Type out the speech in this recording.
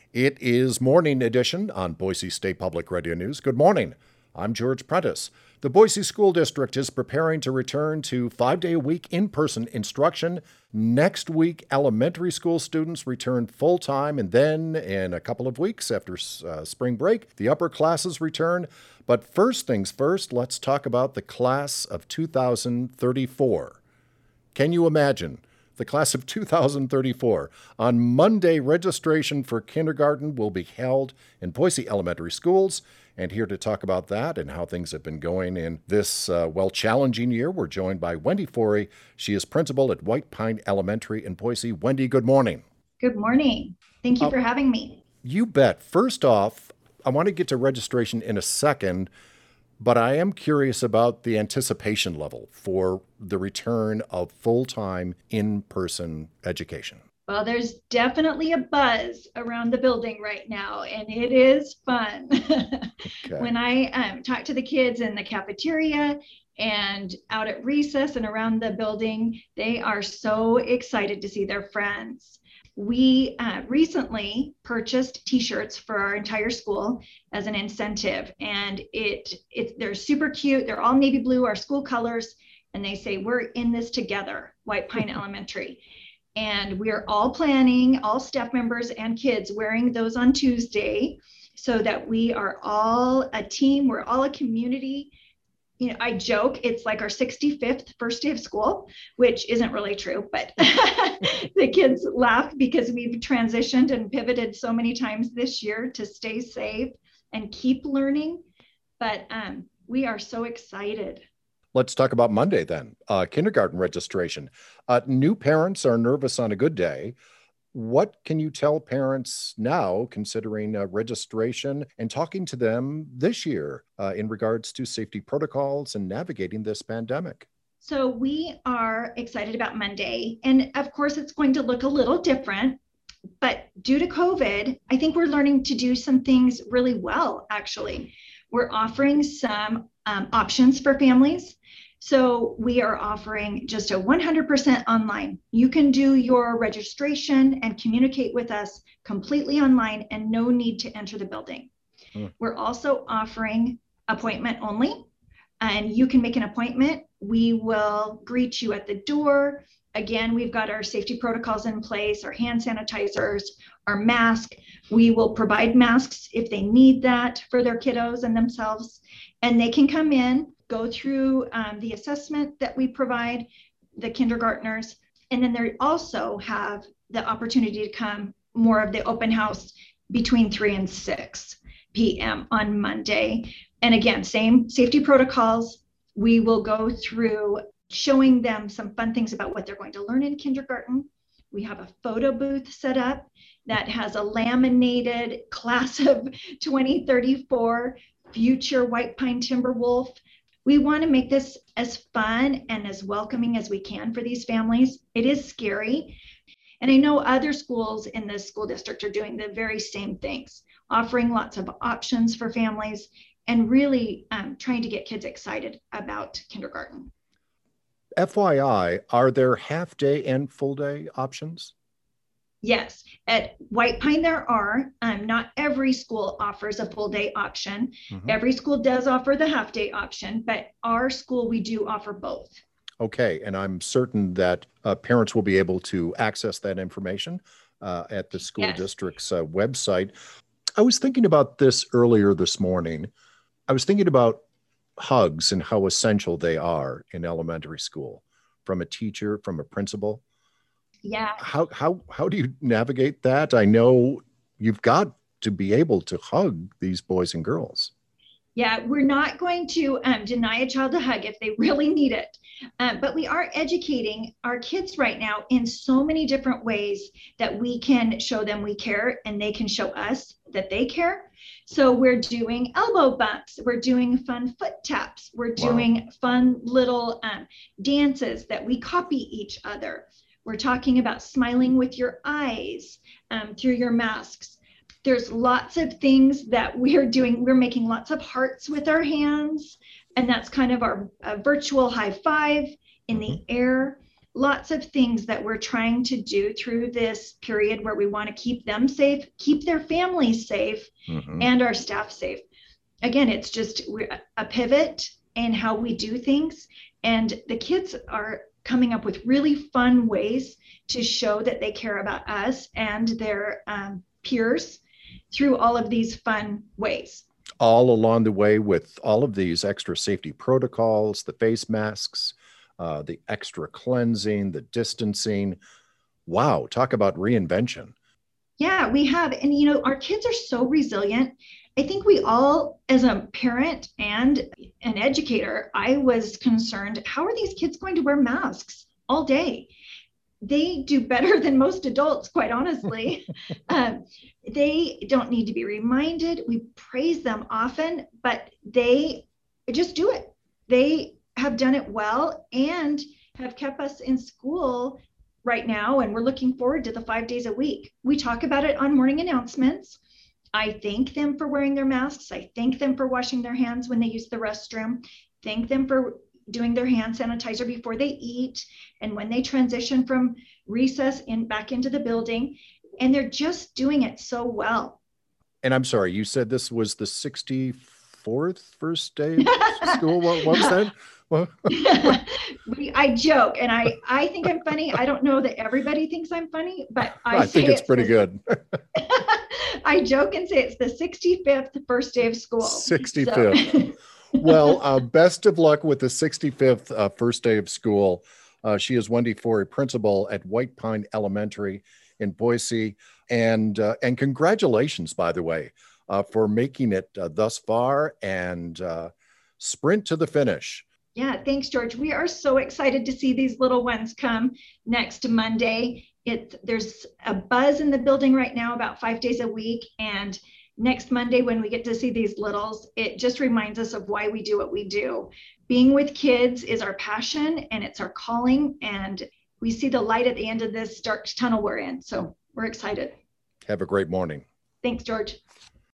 It is Morning Edition on Boise State Public Radio News. Good morning. I'm George Prentice. The Boise School District is preparing to return to 5-day-a-week in-person instruction. Next week, elementary school students return full-time, and then in a couple of weeks after spring break, the upper classes return. But first things first, let's talk about the class of 2034. Can you imagine? The class of 2034. On Monday, registration for kindergarten will be held in Boise elementary schools. And here to talk about that and how things have been going in this, challenging year, we're joined by Wendy Forey. She is principal at White Pine Elementary in Boise. Wendy, good morning. Good morning. Thank you for having me. You bet. First off, I want to get to registration in a second, but I am curious about the anticipation level for the return of full-time in-person education. Well, there's definitely a buzz around the building right now, and it is fun. Okay. When I talk to the kids in the cafeteria and out at recess and around the building, they are so excited to see their friends. We recently purchased T-shirts for our entire school as an incentive, and they're super cute. They're all navy blue, our school colors, and they say, "We're in this together, White Pine Elementary." And we're all planning, all staff members and kids wearing those on Tuesday so that we are all a team. We're all a community. You know, I joke, it's like our 65th first day of school, which isn't really true, but the kids laugh because we've transitioned and pivoted so many times this year to stay safe and keep learning. But we are so excited. Let's talk about Monday then. Kindergarten registration. New parents are nervous on a good day. What can you tell parents now, considering registration and talking to them this year in regards to safety protocols and navigating this pandemic? So we are excited about Monday. And of course, it's going to look a little different. But due to COVID, I think we're learning to do some things really well, actually. We're offering some options for families. So we are offering just a 100% online. You can do your registration and communicate with us completely online and no need to enter the building. We're also offering appointment only, and you can make an appointment. We will greet you at the door. Again, we've got our safety protocols in place, our hand sanitizers, our mask. We will provide masks if they need that for their kiddos and themselves. And they can come in, go through the assessment that we provide, the kindergartners, and then they also have the opportunity to come more of the open house between 3 and 6 p.m. on Monday. And again, same safety protocols. We will go through showing them some fun things about what they're going to learn in kindergarten. We have a photo booth set up that has a laminated class of 2034 future White Pine Timberwolf. We want to make this as fun and as welcoming as we can for these families. It is scary. And I know other schools in this school district are doing the very same things, offering lots of options for families and really trying to get kids excited about kindergarten. FYI, are there half-day and full-day options? Yes, at White Pine there are. Not every school offers a full day option. Every school does offer the half day option, but our school, we do offer both. Okay, and I'm certain that parents will be able to access that information at the school district's website. I was thinking about this earlier this morning. I was thinking about hugs and how essential they are in elementary school, from a teacher, from a principal. Yeah. How do you navigate that? I know you've got to be able to hug these boys and girls. Yeah, we're not going to deny a child a hug if they really need it. But we are educating our kids right now in so many different ways that we can show them we care and they can show us that they care. So we're doing elbow bumps. We're doing fun foot taps. We're doing fun little dances that we copy each other. We're talking about smiling with your eyes through your masks. There's lots of things that we're doing. We're making lots of hearts with our hands, and that's kind of our virtual high five in the air. lots of things that we're trying to do through this period where we want to keep them safe, keep their families safe, and our staff safe. Again, it's just a pivot in how we do things. And the kids are coming up with really fun ways to show that they care about us and their peers through all of these fun ways. All along the way with all of these extra safety protocols, the face masks, the extra cleansing, the distancing. Wow, talk about reinvention. Yeah, we have. And, you know, our kids are so resilient. I think we all, as a parent and an educator, I was concerned, how are these kids going to wear masks all day? They do better than most adults, quite honestly. They don't need to be reminded. We praise them often, but they just do it. They have done it well and have kept us in school right now. And we're looking forward to the 5 days a week. We talk about it on morning announcements. I thank them for wearing their masks. I thank them for washing their hands when they use the restroom. Thank them for doing their hand sanitizer before they eat and when they transition from recess back into the building. And they're just doing it so well. And I'm sorry, you said this was the 64th first day of school. What was that? I joke and I think I'm funny. I don't know that everybody thinks I'm funny, but I think it's pretty good. I joke and say it's the 65th first day of school. 65th. So. Well, best of luck with the 65th first day of school. She is Wendy Forey, principal at White Pine Elementary in Boise. And congratulations, by the way, for making it thus far and sprint to the finish. Yeah, thanks, George. We are so excited to see these little ones come next Monday. There's a buzz in the building right now about 5 days a week. And next Monday, when we get to see these littles, it just reminds us of why we do what we do. Being with kids is our passion and it's our calling. And we see the light at the end of this dark tunnel we're in. So we're excited. Have a great morning. Thanks, George.